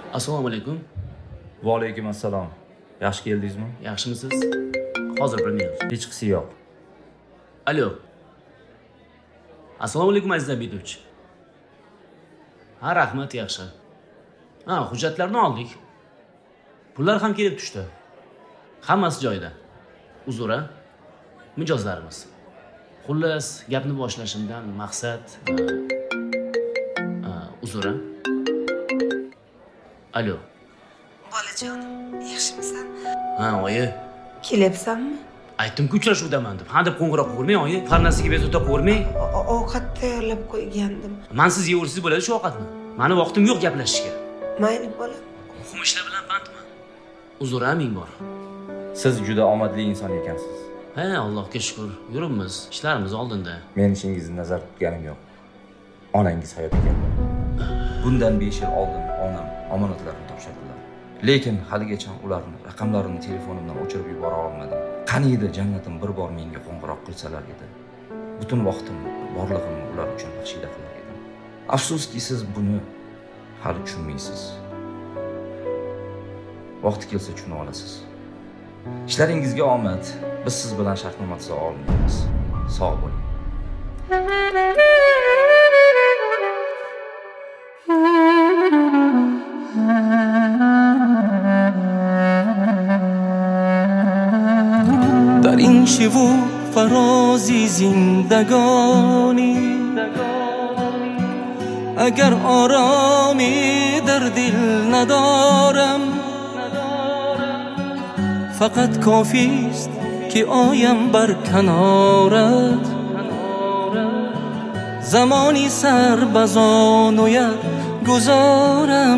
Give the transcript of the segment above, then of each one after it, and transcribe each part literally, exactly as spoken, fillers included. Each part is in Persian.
Assalomu alaykum. Va alaykum assalom. Yaxshi keldingizmi? Yaxshimisiz? Hozir bir minut. Hech qisi yo'q. Alo. Assalomu alaykum aziz abidovchi. Ha, rahmat, yaxshi. Ha, hujjatlarni oldik. Pullar ham kelib tushdi. Hammasi joyida. Uzr, mijozlarimiz. Xullas, gapni boshlashimdan maqsad uzr. Alo. Bolajon, yaxshimisan? Ha, oyi. Kelyapsanmi? Aytdim-ku uchrashuvdaman deb. Ha deb qo'ng'iroq qilmang, oyi. Farnasiga bezovta qo'yirmang. Ovqat tayyorlab qo'ygandim. Men siz yeyorsiz bo'ladi shu ovqatni. Meni vaqtim yo'q gaplashishga. Mayli, bolam. Muhim ishlar bilan bandman. Uzr, ming bor. Siz juda omadli inson ekansiz. Ha, Allohga shukr. Yuribmiz, ishlarimiz oldinda. Men ishingizni nazarda tutganim yo'q. Onangiz hayot ekan. Bundan besh yil oldin onam omonatlarini topshirdilar. Lekin haligacha ularni raqamlarini telefonimdan o'chirib yubora olmadim. Qani edi jannatim bir bor menga qo'ng'iroq qilsalar edi. Butun vaqtimni, borlig'imni ular uchun baxshida qilar edim. Afsuski siz buni hali tushunmaysiz. Vaqti kelsa tushuna olasiz. Ishlaringizga omad. Biz siz bilan shartnoma tuza olmaymiz. Sog' bo'ling. در این شیوه فرازی زندگانی اگر آرامی در دل ندارم فقط کافی است که آیم بر کنارت زمانی سر بزانویت گذارم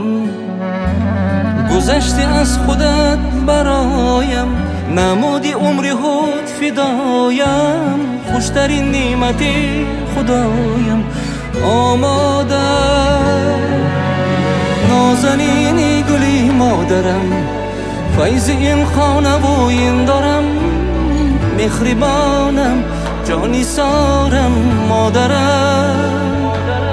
گذشته از خودت برایم نمودی عمری خود فدایم خوشترین نعمت خدایم آماده نازنین گلی مادرم فیض این خانه و این دارم مهربانم جانی سارم مادرم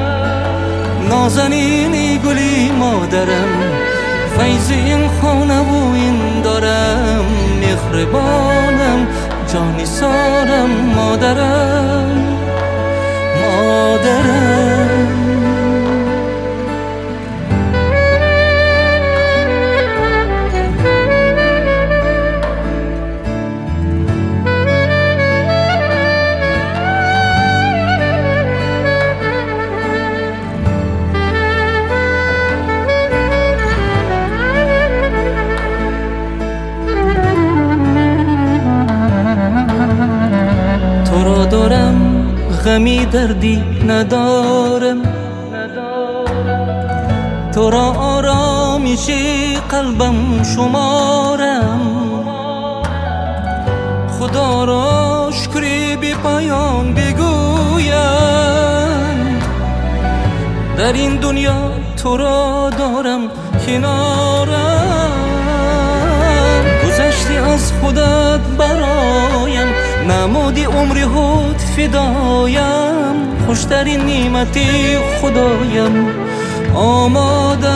نازنین گلی مادرم فیض این خانه و این دارم مهربانم جانی سارم مادرم مادرم دارم غمی دردی ندارم تو را آرامش قلبم شمارم خدا را شکری بی پایان بگویم در این دنیا تو را دارم کنارم گذشتی از خودت برایم نمودی عمری خود فدایم خوشترین نعمت خدایم آماده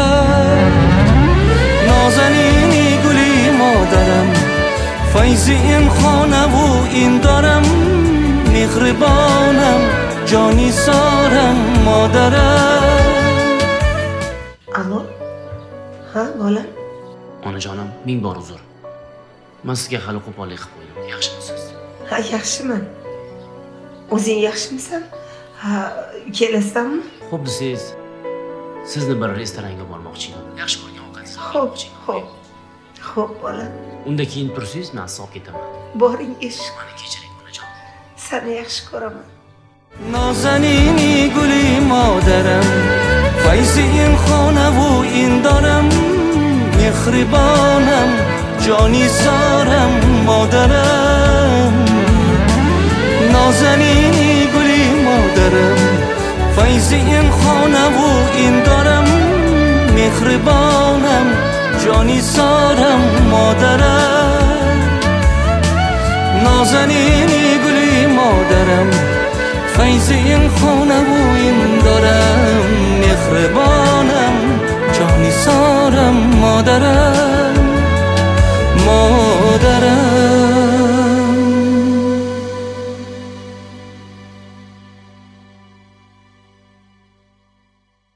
نازنین گلی مادرم فیض این خانه و این دارم مهربانم جانی سارم مادرم الو ha bolam onajonim ming bor uzr. Men sizga hali qo'pollik qilib qo'ydim. Yaxshimisiz? ha yaxshiman o'zing yaxshimisan ha kelasanmi xo'p desiz sizni bir restoranga bormoqchi edim. Yaxshi ko'rgan ovqatingizni xo'p xo'p xo'p bolam unda keyin tursiz, men olib ketaman. boring ish Meni kechiring onajon. seni yaxshi ko'raman نازنینی گلی مادرم فیض این خانه و این دارم مهربانم جانی سارم مادرم نازنینی گلی مادرم فیض این خانه و این دارم مهربانم جانی سارم مادرم نازنینی گلی مادرم فیض این خانه و این دارم مهربانم جانی مادرم.